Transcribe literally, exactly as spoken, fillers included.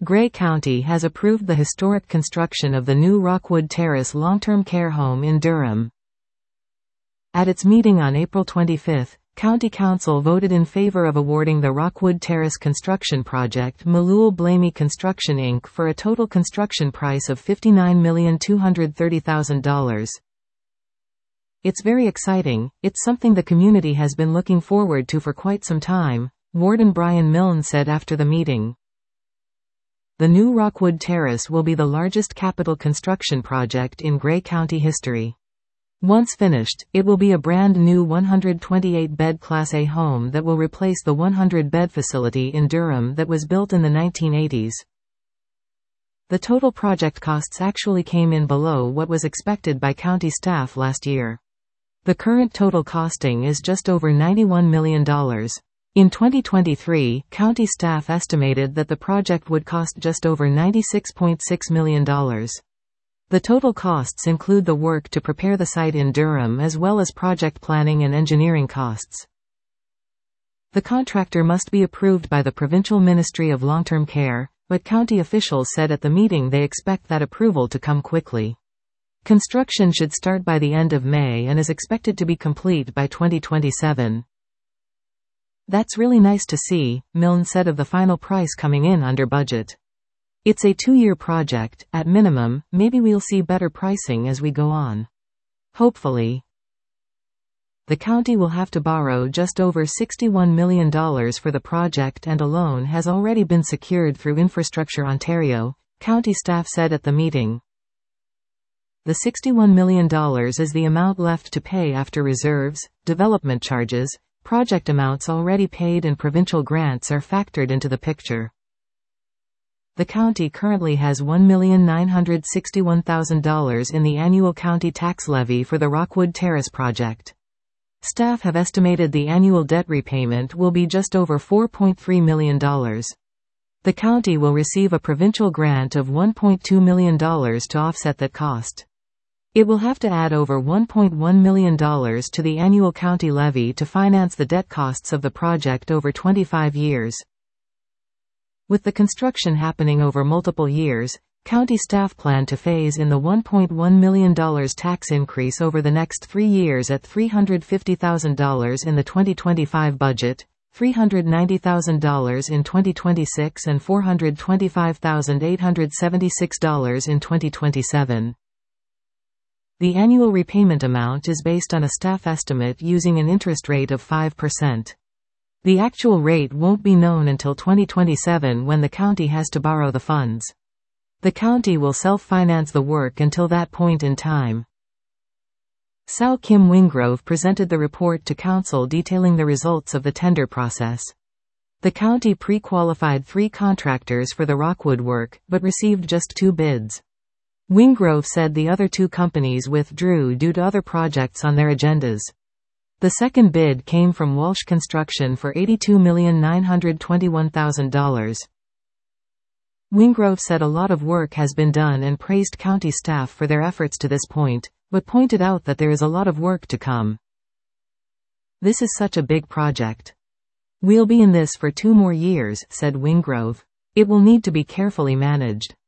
Grey County has approved the historic construction of the new Rockwood Terrace long-term care home in Durham. At its meeting on April twenty-fifth, County Council voted in favor of awarding the Rockwood Terrace construction project Malul Blamey Construction Incorporated for a total construction price of fifty-nine million two hundred thirty thousand dollars. It's very exciting, it's something the community has been looking forward to for quite some time, Warden Brian Milne said after the meeting. The new Rockwood Terrace will be the largest capital construction project in Grey County history. Once finished, it will be a brand new one hundred twenty-eight bed Class A home that will replace the one hundred bed facility in Durham that was built in the nineteen eighties. The total project costs actually came in below what was expected by county staff last year. The current total costing is just over ninety-one million dollars. In twenty twenty-three, county staff estimated that the project would cost just over ninety-six point six million dollars. The total costs include the work to prepare the site in Durham as well as project planning and engineering costs. The contractor must be approved by the Provincial Ministry of Long-Term Care, but county officials said at the meeting they expect that approval to come quickly. Construction should start by the end of May and is expected to be complete by twenty twenty-seven. That's really nice to see, Milne said of the final price coming in under budget. It's a two-year project, at minimum, maybe we'll see better pricing as we go on. Hopefully. The county will have to borrow just over sixty-one million dollars for the project and a loan has already been secured through Infrastructure Ontario, county staff said at the meeting. The sixty-one million dollars is the amount left to pay after reserves, development charges, project amounts already paid and provincial grants are factored into the picture. The county currently has one million nine hundred sixty-one thousand dollars in the annual county tax levy for the Rockwood Terrace project. Staff have estimated the annual debt repayment will be just over four point three million dollars. The county will receive a provincial grant of one point two million dollars to offset that cost. It will have to add over one point one million dollars to the annual county levy to finance the debt costs of the project over twenty-five years. With the construction happening over multiple years, county staff plan to phase in the one point one million dollars tax increase over the next three years at three hundred fifty thousand dollars in the twenty twenty-five budget, three hundred ninety thousand dollars in twenty twenty-six and four hundred twenty-five thousand eight hundred seventy-six dollars in twenty twenty-seven. The annual repayment amount is based on a staff estimate using an interest rate of five percent. The actual rate won't be known until twenty twenty-seven when the county has to borrow the funds. The county will self-finance the work until that point in time. Sal Kim Wingrove presented the report to council detailing the results of the tender process. The county pre-qualified three contractors for the Rockwood work, but received just two bids. Wingrove said the other two companies withdrew due to other projects on their agendas. The second bid came from Walsh Construction for eighty-two million nine hundred twenty-one thousand dollars. Wingrove said a lot of work has been done and praised county staff for their efforts to this point, but pointed out that there is a lot of work to come. This is such a big project. We'll be in this for two more years, said Wingrove. It will need to be carefully managed.